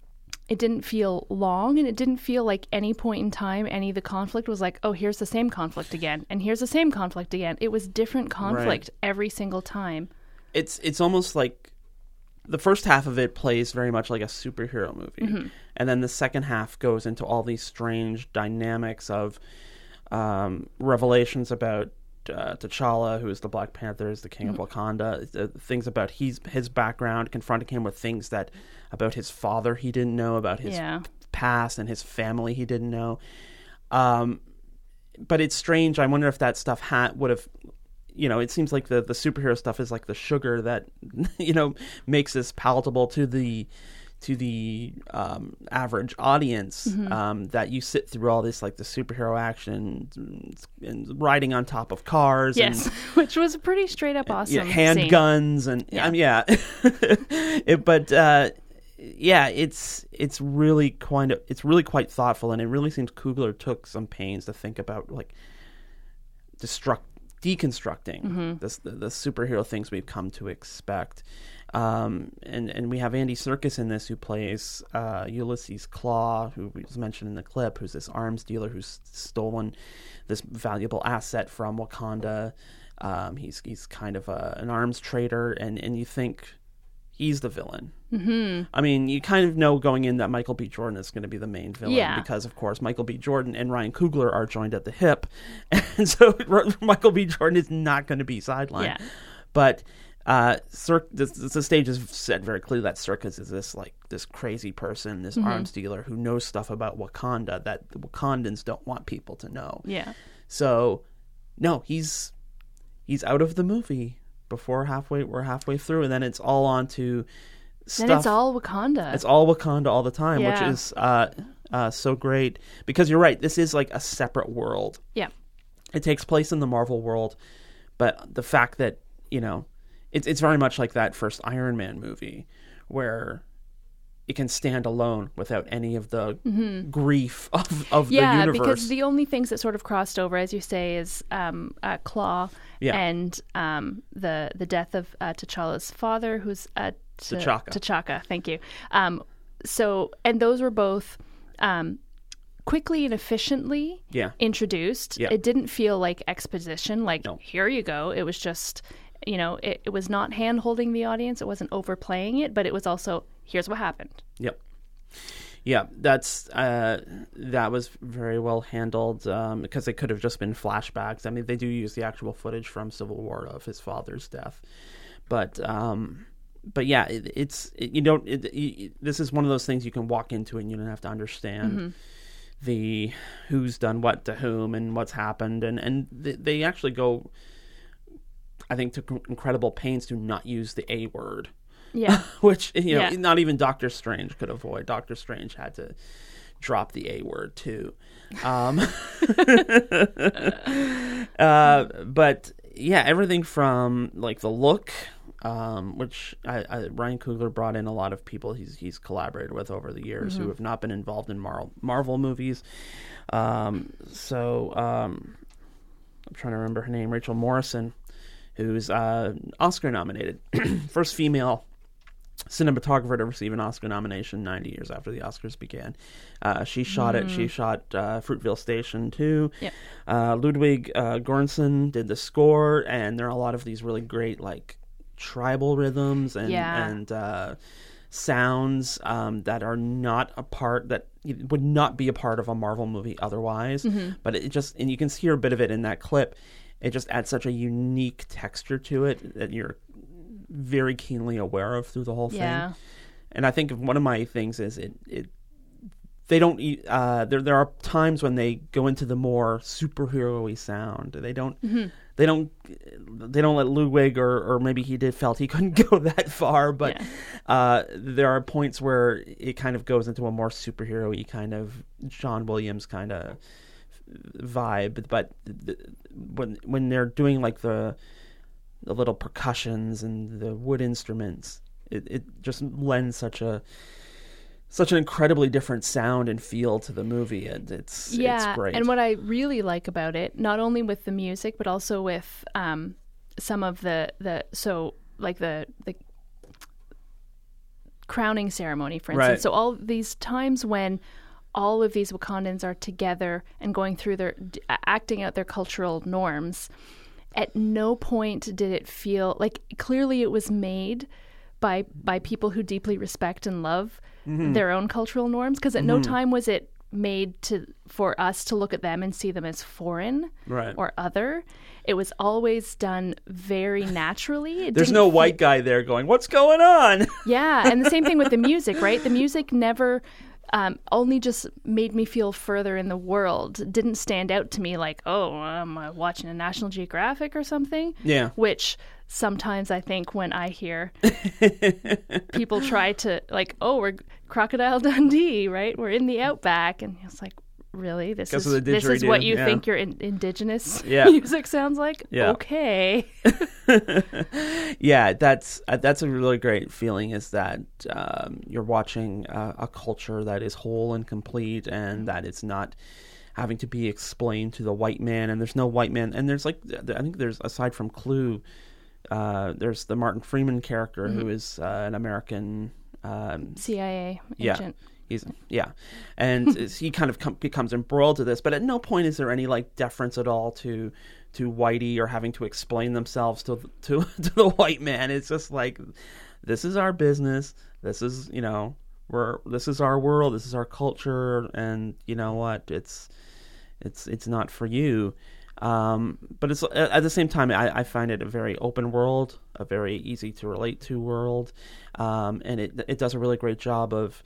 and it didn't feel like any point in time any of the conflict was like, oh, here's the same conflict again, and here's the same conflict again. It was different conflict every single time. It's almost like the first half of it plays very much like a superhero movie. And then the second half goes into all these strange dynamics of revelations about T'Challa, who is the Black Panther, is the king of Wakanda, things about his background, confronting him with things that about his father he didn't know, about his past and his family he didn't know. But it's strange. I wonder if that stuff would have... You know, it seems like the superhero stuff is like the sugar that, you know, makes this palatable to the average audience. That you sit through all this, like the superhero action and riding on top of cars. Yes, and, which was pretty straight up awesome. Handguns and it's really quite thoughtful, and it really seems Coogler took some pains to think about like deconstructing the superhero things we've come to expect. And we have Andy Serkis in this, who plays Ulysses Klaue, who was mentioned in the clip, who's this arms dealer who's stolen this valuable asset from Wakanda. He's kind of an arms trader, and you think he's the villain. I mean, you kind of know going in that Michael B. Jordan is going to be the main villain because, of course, Michael B. Jordan and Ryan Coogler are joined at the hip, and so Michael B. Jordan is not going to be sidelined. But the stage is set very clearly that Serkis is this crazy person, this arms dealer who knows stuff about Wakanda that the Wakandans don't want people to know. So, no, he's out of the movie before we're halfway through, and then it's all on to stuff. Then it's all Wakanda. It's all Wakanda all the time, which is so great, because you're right, this is like a separate world. It takes place in the Marvel world, but the fact that, you know, it's very much like that first Iron Man movie, where it can stand alone without any of the grief of the universe. Because the only things that sort of crossed over, as you say, is Claw and the death of T'Challa's father, who's T'Chaka. Thank you. And those were both quickly and efficiently introduced. Yeah. It didn't feel like exposition, like, here you go. It was just, it was not hand-holding the audience. It wasn't overplaying it, but it was also, here's what happened. Yep. Yeah, that was very well handled because it could have just been flashbacks. I mean, they do use the actual footage from Civil War of his father's death, but yeah, this is one of those things you can walk into and you don't have to understand the who's done what to whom and what's happened, and they actually go, I think, to incredible pains to not use the A word. Yeah. Which, not even Doctor Strange could avoid. Doctor Strange had to drop the A word too. But yeah, everything from like the look, which Ryan Coogler brought in a lot of people he's collaborated with over the years who have not been involved in Marvel movies. I'm trying to remember her name, Rachel Morrison, who's Oscar nominated, first female cinematographer to receive an Oscar nomination 90 years after the Oscars began. She shot it. She shot Fruitvale Station too. Yep. Ludwig Göransson did the score, and there are a lot of these really great like tribal rhythms and sounds that are not a part that would not be a part of a Marvel movie otherwise. But it just, and you can hear a bit of it in that clip. It just adds such a unique texture to it that you're very keenly aware of through the whole thing. And I think one of my things is they don't there are times when they go into the more superhero-y sound. They don't let Ludwig or maybe felt he couldn't go that far, but there are points where it kind of goes into a more superhero-y kind of John Williams kind of vibe. But when they're doing like the little percussions and the wood instruments, it just lends such an incredibly different sound and feel to the movie, and it's great. And what I really like about it, not only with the music but also with some of the crowning ceremony, for instance. Right. So all these times when all of these Wakandans are together and going through acting out their cultural norms, at no point did it feel like, clearly it was made by people who deeply respect and love their own cultural norms, because at no time was it made for us to look at them and see them as foreign or other. It was always done very naturally. There's no white guy there going, what's going on? Yeah, and the same thing with the music, right? The music never only just made me feel further in the world. It didn't stand out to me like, am I watching a National Geographic or something? Yeah. Which sometimes I think when I hear people try to, like, we're Crocodile Dundee, right? We're in the outback. And it's like, really? This is what you think your indigenous music sounds like? Yeah. Okay. Yeah, that's a really great feeling, is that you're watching a culture that is whole and complete, and that it's not having to be explained to the white man, and there's no white man. And there's I think there's, aside from Clue, there's the Martin Freeman character who is an American CIA agent. And he kind of becomes embroiled to this, but at no point is there any like deference at all to Whitey or having to explain themselves to the white man. It's just like, this is our business. This is this is our world. This is our culture, and you know what? It's not for you. But it's at the same time, I find it a very open world, a very easy to relate to world, and it does a really great job of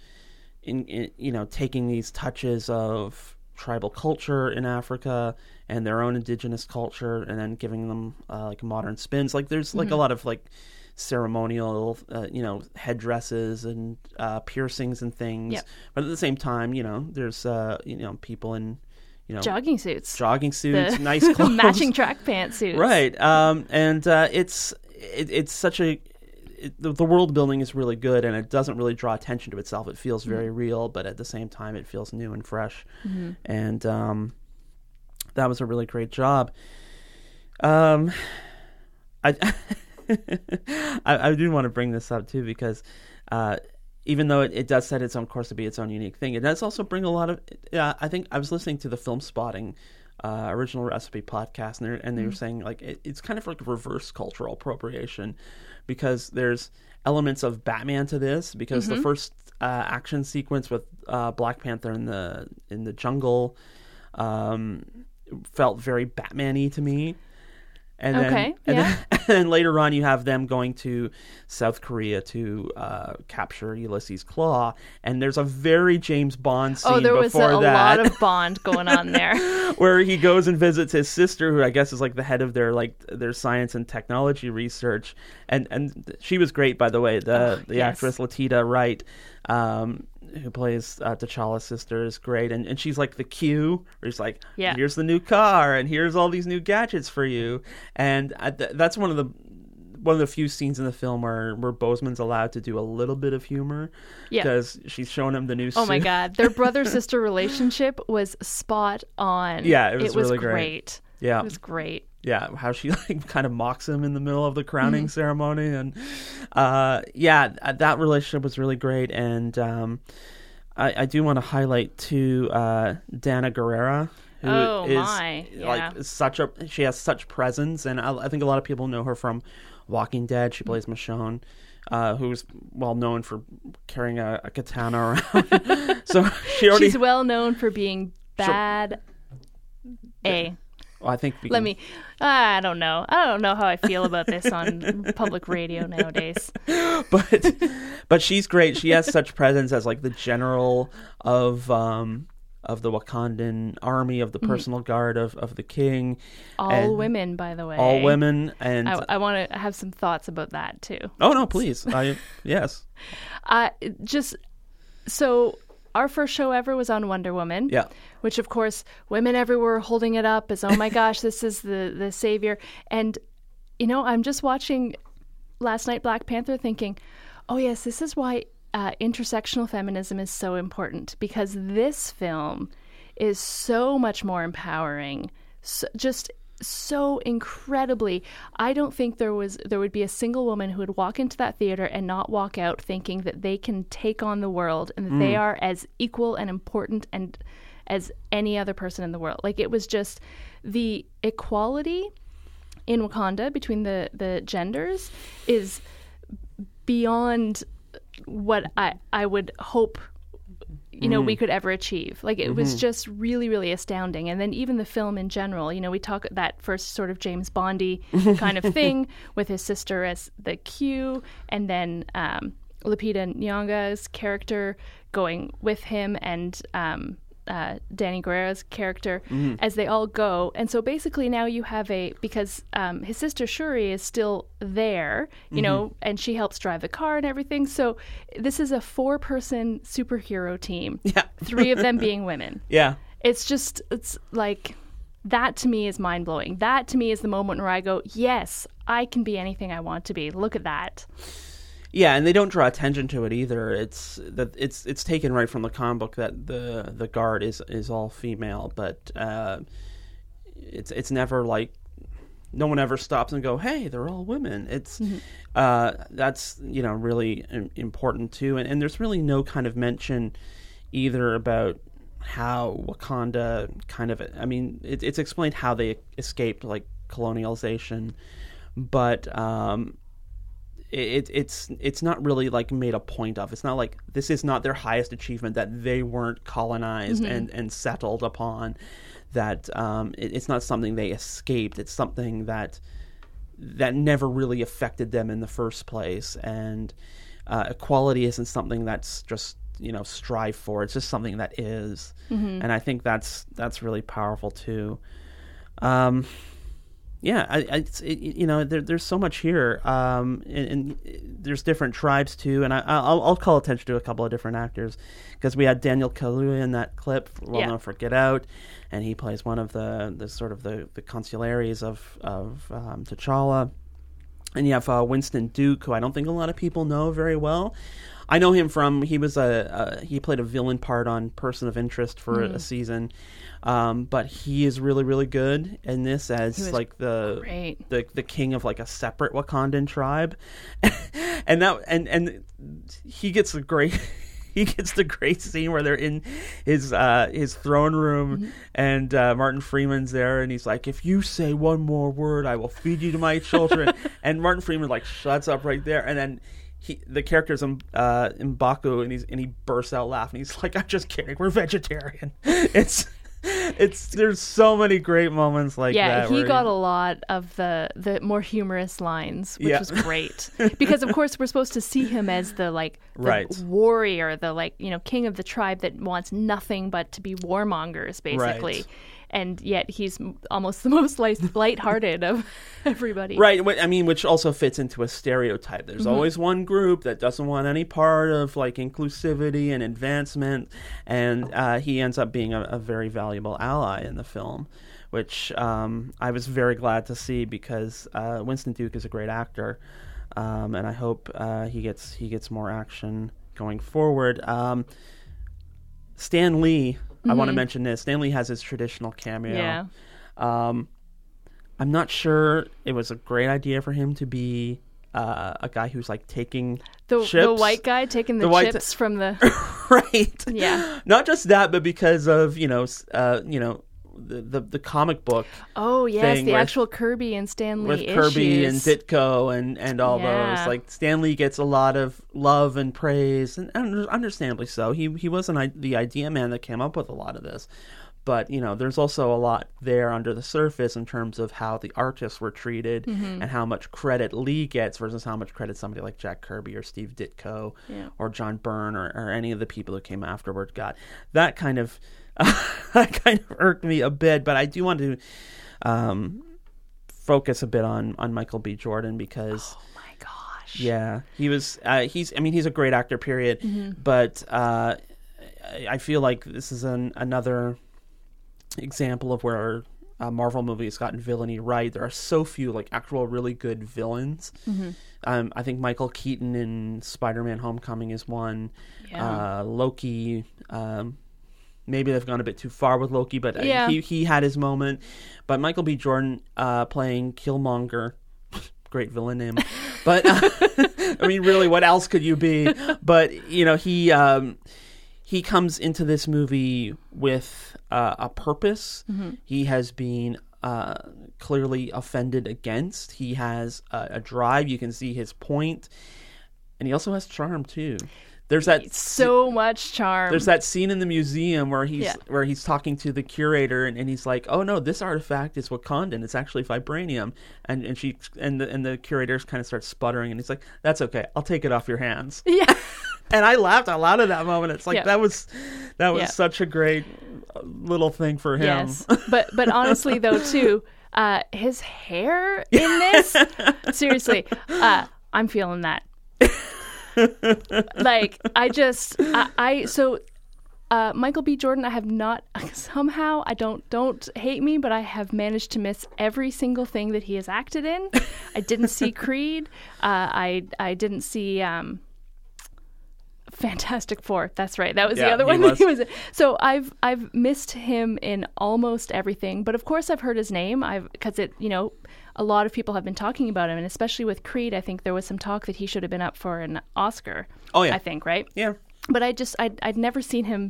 taking these touches of tribal culture in Africa and their own indigenous culture, and then giving them like modern spins. Like there's like a lot of like ceremonial, headdresses and piercings and things. Yep. But at the same time, there's people in jogging suits, nice clothes, matching track pants suits, right? And it's such a the world building is really good, and it doesn't really draw attention to itself. It feels very real, but at the same time, it feels new and fresh. And that was a really great job. I do want to bring this up too, because even though it does set its own course to be its own unique thing, it does also bring a lot of. I think I was listening to the Film Spotting Original Recipe podcast, and they were saying like it's kind of like reverse cultural appropriation, because there's elements of Batman to this, because the first action sequence with Black Panther in the jungle felt very Batman-y to me. And then later on, you have them going to South Korea to capture Ulysses Claw, and there's a very James Bond scene. Oh, there was a lot of Bond going on there, where he goes and visits his sister, who I guess is like the head of their science and technology research, and she was great, by the way. The actress Latita Wright, who plays T'Challa's sister, is great, and she's like the Q, where he's like, here's the new car, and here's all these new gadgets for you, and that's one of the few scenes in the film where Boseman's allowed to do a little bit of humor, because she's showing him the new suit. Oh my God, their brother-sister relationship was spot on. Yeah, it was really great. Yeah, it was great. Yeah, how she like kind of mocks him in the middle of the crowning ceremony, and that relationship was really great. And I do want to highlight too Dana Guerrera, who she has such presence, and I think a lot of people know her from Walking Dead. She plays Michonne, who's well known for carrying a katana around. So she's well known for being bad. Well, I think I don't know. I don't know how I feel about this on public radio nowadays. But she's great. She has such presence as like the general of the Wakandan army, of the personal guard of the king. All women, by the way. All women, and I want to have some thoughts about that too. Oh no, please. Yes. So our first show ever was on Wonder Woman. Yeah. Which, of course, women everywhere holding it up as, oh my gosh, this is the savior. And, I'm just watching last night Black Panther thinking, oh yes, this is why intersectional feminism is so important, because this film is so much more empowering, so incredibly. I don't think there would be a single woman who would walk into that theater and not walk out thinking that they can take on the world and that they are as equal and important and as any other person in the world. Like, it was just the equality in Wakanda between the genders is beyond what I would hope we could ever achieve. Like, it was just really, really astounding. And then even the film in general, we talk that first sort of James Bondy kind of thing with his sister as the Q, and then Lupita Nyong'o's character going with him, and Danny Guerrera's character as they all go. And so basically now you have because his sister Shuri is still there, and she helps drive the car and everything. So this is a 4-person superhero team. Yeah. 3 of them being women. Yeah. It's like, that to me is mind-blowing. That to me is the moment where I go, yes, I can be anything I want to be. Look at that. Yeah, and they don't draw attention to it either. It's taken right from the comic book that the guard is all female, but it's never like, no one ever stops and go, hey, they're all women. It's that's really important too, and there's really no kind of mention either about how Wakanda it's explained how they escaped like colonialization, but it's not really like made a point of. It's not like this is not their highest achievement, that they weren't colonized and settled upon, that it's not something they escaped. It's something that never really affected them in the first place. And equality isn't something that's just strive for. It's just something that is. And I think that's really powerful too. There's so much here, and there's different tribes too, and I'll call attention to a couple of different actors, because we had Daniel Kaluuya in that clip, well known for Get Out, and he plays one of the sort of the consigliaries of T'Challa. And you have Winston Duke, who I don't think a lot of people know very well. I know him from, he played a villain part on Person of Interest for a season. But he is really, really good in this as like the king of like a separate Wakandan tribe. and he gets a great the great scene where they're in his throne room, and Martin Freeman's there, and he's like, if you say one more word, I will feed you to my children. And Martin Freeman like shuts up right there, and then the character's M'Baku, and he bursts out laughing. He's like, I'm just kidding, we're vegetarian. There's so many great moments like that. Yeah, he got a lot of the more humorous lines, which was great. Because of course we're supposed to see him as the warrior, the king of the tribe that wants nothing but to be warmongers, basically. Right. And yet he's almost the most lighthearted of everybody. Right. I mean, which also fits into a stereotype. There's always one group that doesn't want any part of like inclusivity and advancement, and he ends up being a very valuable ally in the film, which I was very glad to see, because Winston Duke is a great actor, and I hope he gets more action going forward. Stan Lee. I want to mention this. Stan Lee has his traditional cameo. Yeah. I'm not sure it was a great idea for him to be a guy who's like taking chips. The white guy taking the chips from the right. Yeah. Not just that, but because of the comic book. Oh yes, the actual Kirby and Stan Lee with issues. Kirby and Ditko and all those. Like Stan Lee gets a lot of love and praise, and understandably so. He wasn't the idea man that came up with a lot of this, but there's also a lot there under the surface in terms of how the artists were treated and how much credit Lee gets versus how much credit somebody like Jack Kirby or Steve Ditko or John Byrne or any of the people who came afterward got. That kind of irked me a bit, but I do want to focus a bit on Michael B. Jordan, because oh my gosh, yeah, he's a great actor, period. But I feel like this is another example of where a Marvel movie has gotten villainy right. There are so few like actual really good villains. I think Michael Keaton in Spider-Man: Homecoming is one. Loki. Maybe they've gone a bit too far with Loki, but he had his moment. But Michael B. Jordan playing Killmonger, great villain name. But I mean, really, what else could you be? But he comes into this movie with a purpose. He has been clearly offended against. He has a drive. You can see his point, and he also has charm too. There's that so much charm. There's that scene in the museum where he's talking to the curator, and he's like, "Oh no, this artifact is Wakandan. It's actually vibranium." And the curator kind of starts sputtering, and he's like, "That's okay. I'll take it off your hands." Yeah. And I laughed out loud at that moment. It's like that was such a great little thing for him. Yes. But honestly though too, his hair in this, seriously, I'm feeling that. Like Michael B. Jordan, I have not somehow, I don't hate me, but I have managed to miss every single thing that he has acted in. I didn't see Creed. I didn't see Fantastic Four. That's right. That was the other one that he was in. So I've missed him in almost everything, but of course I've heard his name. Because a lot of people have been talking about him, and especially with Creed, I think there was some talk that he should have been up for an Oscar. Oh yeah, I think, right? Yeah. But I'd never seen him.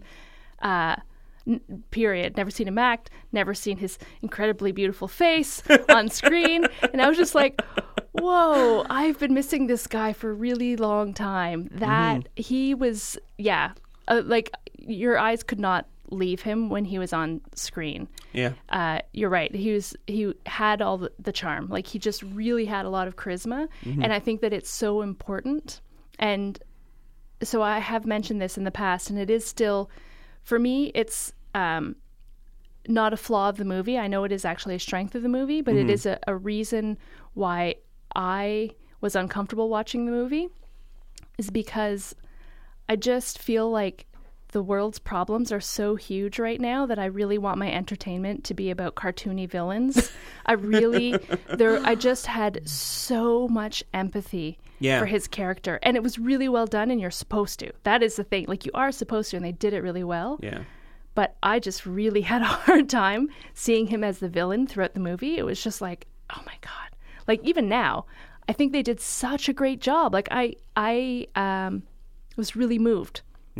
Period. Never seen him act. Never seen his incredibly beautiful face on screen, and I was just like, "Whoa! I've been missing this guy for a really long time." That he was, like your eyes could not leave him when he was on screen. Yeah. You're right. He had all the charm. Like he just really had a lot of charisma, and I think that it's so important. And so I have mentioned this in the past, and it is still, for me, it's not a flaw of the movie. I know it is actually a strength of the movie, but it is a reason why I was uncomfortable watching the movie, is because I just feel like the world's problems are so huge right now that I really want my entertainment to be about cartoony villains. I just had so much empathy for his character, and it was really well done, and you're supposed to. That is the thing. Like, you are supposed to, and they did it really well. Yeah. But I just really had a hard time seeing him as the villain throughout the movie. It was just like, oh my God. Like, even now, I think they did such a great job. Like, I was really moved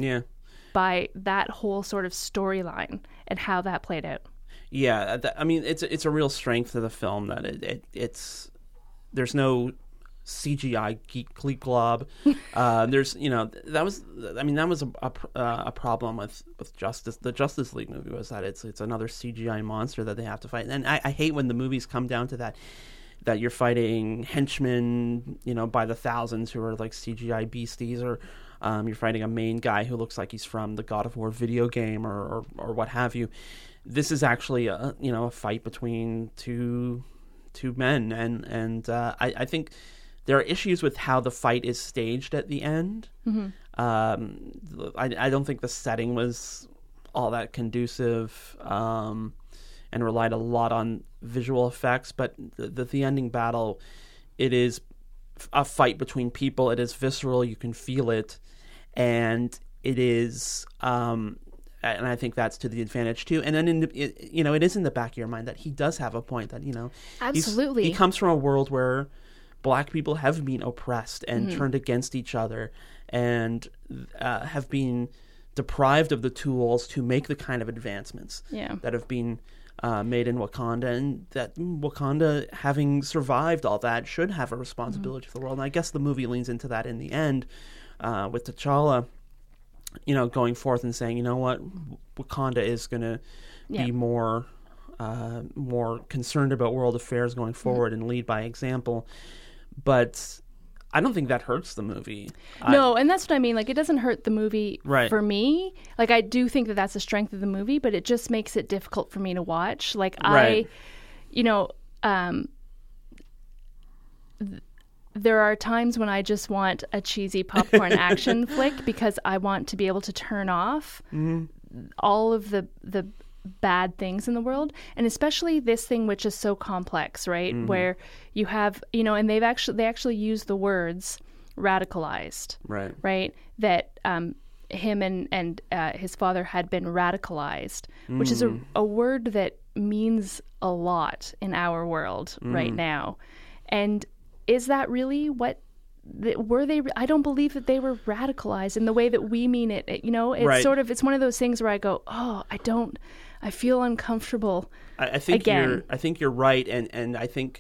by that whole sort of storyline and how that played out. Yeah, I mean, it's a real strength of the film that it's there's no CGI geek glob. There's that was a problem with the Justice League movie, was that it's another CGI monster that they have to fight. And I hate when the movies come down to that you're fighting henchmen, by the thousands who are like CGI beasties, or you're fighting a main guy who looks like he's from the God of War video game or what have you. This is actually a fight between two men, and I think there are issues with how the fight is staged at the end. Mm-hmm. I don't think the setting was all that conducive, and relied a lot on visual effects. But the ending battle, it is a fight between people. It is visceral. You can feel it, and it is. And I think that's to the advantage too. And then it is in the back of your mind that he does have a point that absolutely he comes from a world where Black people have been oppressed and turned against each other, and have been deprived of the tools to make the kind of advancements that have been made in Wakanda, and that Wakanda, having survived all that, should have a responsibility for the world. And I guess the movie leans into that in the end, with T'Challa, going forth and saying, what, Wakanda is going to be more concerned about world affairs going forward and lead by example. But I don't think that hurts the movie. No, and that's what I mean. Like, it doesn't hurt the movie for me. Like, I do think that that's a strength of the movie, but it just makes it difficult for me to watch. Like, there are times when I just want a cheesy popcorn action flick, because I want to be able to turn off all of the bad things in the world, and especially this thing, which is so complex, right? Where you have, and they actually use the words radicalized, right? That him and his father had been radicalized, which is a word that means a lot in our world right now. And is that really what were they? I don't believe that they were radicalized in the way that we mean it. It's sort of, it's one of those things where I go, I feel uncomfortable. I think you're right, and I think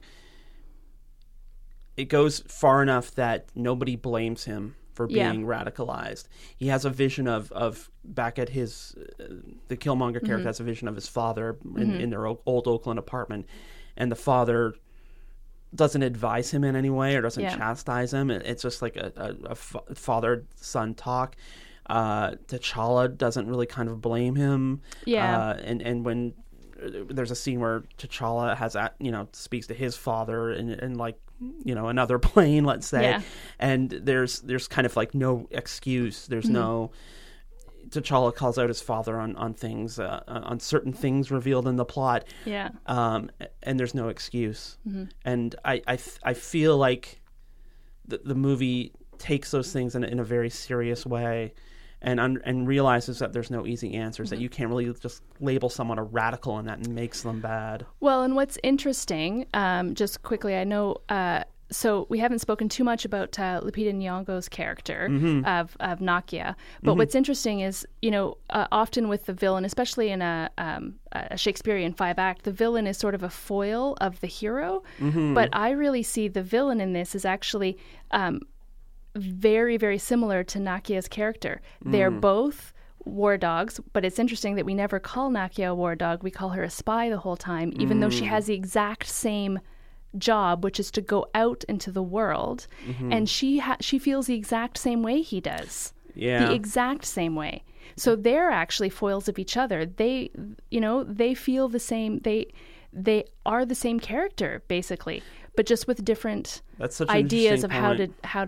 it goes far enough that nobody blames him for being radicalized. He has a vision of back at his the Killmonger character has a vision of his father in their old Oakland apartment, and the father doesn't advise him in any way or doesn't chastise him. It's just like a father-son talk. T'Challa doesn't really kind of blame him. And when there's a scene where T'Challa has speaks to his father in like another plane, let's say, and there's kind of like no excuse. There's no. T'Challa calls out his father on things, on certain things revealed in the plot. And there's no excuse. And I feel like the movie takes those things in a very serious way, and realizes that there's no easy answers, that you can't really just label someone a radical and that makes them bad. Well, and what's interesting, just quickly, I know... So we haven't spoken too much about Lupita Nyong'o's character of Nakia, but what's interesting is, often with the villain, especially in a Shakespearean 5-act, the villain is sort of a foil of the hero. But I really see the villain in this as actually very, very similar to Nakia's character. They're both war dogs, but it's interesting that we never call Nakia a war dog. We call her a spy the whole time, even though she has the exact same job, which is to go out into the world, and she feels the exact same way he does. The exact same way. So they're actually foils of each other. They feel the same. They are the same character basically, but just with different ideas of how to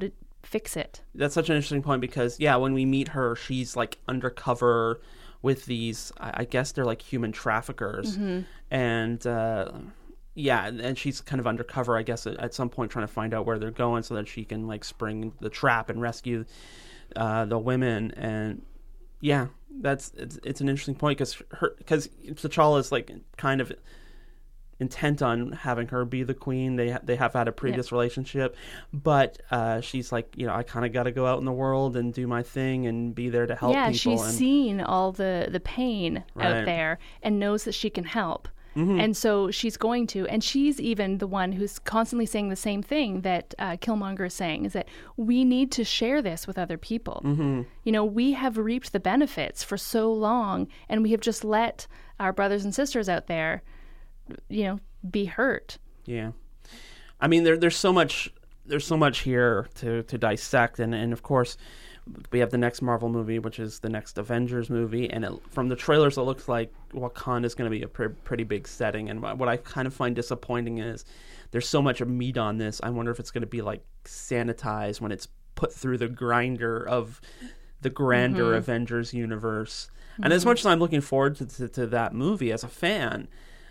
fix it. That's such an interesting point because, when we meet her, she's like undercover with these, I guess they're like human traffickers. Mm-hmm. And, and she's kind of undercover, I guess, at some point trying to find out where they're going so that she can like spring the trap and rescue the women. And it's an interesting point because T'Challa is like kind of intent on having her be the queen. They have had a previous relationship, but she's like, I kind of got to go out in the world and do my thing and be there to help people. She's seen all the pain out there and knows that she can help. Mm-hmm. And so she's going to, and she's even the one who's constantly saying the same thing that Killmonger is saying, is that we need to share this with other people. Mm-hmm. We have reaped the benefits for so long, and we have just let our brothers and sisters out there, be hurt. Yeah. I mean, there's so much here to dissect, and of course, we have the next Marvel movie, which is the next Avengers movie, and from the trailers, it looks like Wakanda is going to be a pretty big setting. And what I kind of find disappointing is there's so much meat on this. I wonder if it's going to be like sanitized when it's put through the grinder of the grander Avengers universe. Mm-hmm. And as much as I'm looking forward to that movie as a fan,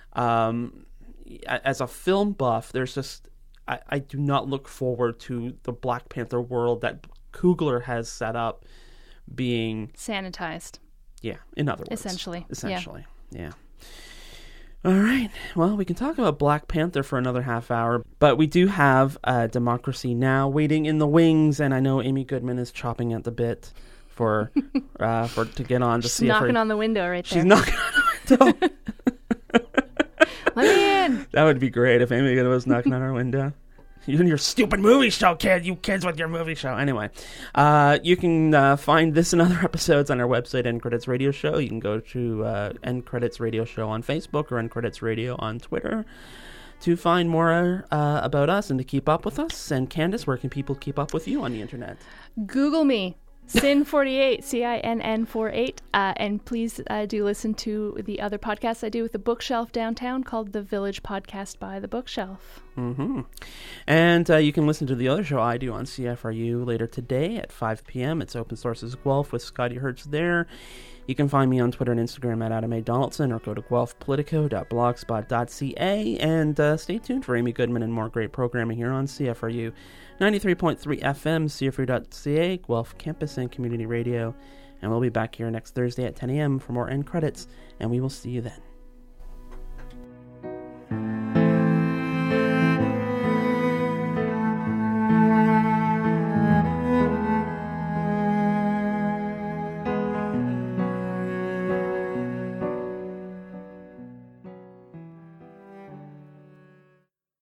as a film buff, there's just I do not look forward to the Black Panther world that Coogler has set up being sanitized. Yeah, in other words. Essentially. Yeah. All right. Well, we can talk about Black Panther for another half hour, but we do have Democracy Now! Waiting in the wings, and I know Amy Goodman is chopping at the bit for to get on to She's see knocking on the window right there. She's knocking on the window. Let me in. That would be great if Amy Goodman was knocking on our window. You and your stupid movie show, kid. You kids with your movie show. Anyway, you can find this and other episodes on our website, End Credits Radio Show. You can go to End Credits Radio Show on Facebook or End Credits Radio on Twitter to find more about us and to keep up with us. And Candace, where can people keep up with you on the internet? Google me. Sin48, CINN48, and please do listen to the other podcasts I do with the Bookshelf Downtown called The Village Podcast by The Bookshelf. Mm-hmm. And you can listen to the other show I do on CFRU later today at 5 p.m. It's Open Sources Guelph with Scotty Hertz there. You can find me on Twitter and Instagram at Adam A. Donaldson, or go to guelphpolitico.blogspot.ca, and stay tuned for Amy Goodman and more great programming here on CFRU 93.3 FM, CFRU.ca, Guelph Campus and Community Radio. And we'll be back here next Thursday at 10 a.m. for more End Credits, and we will see you then.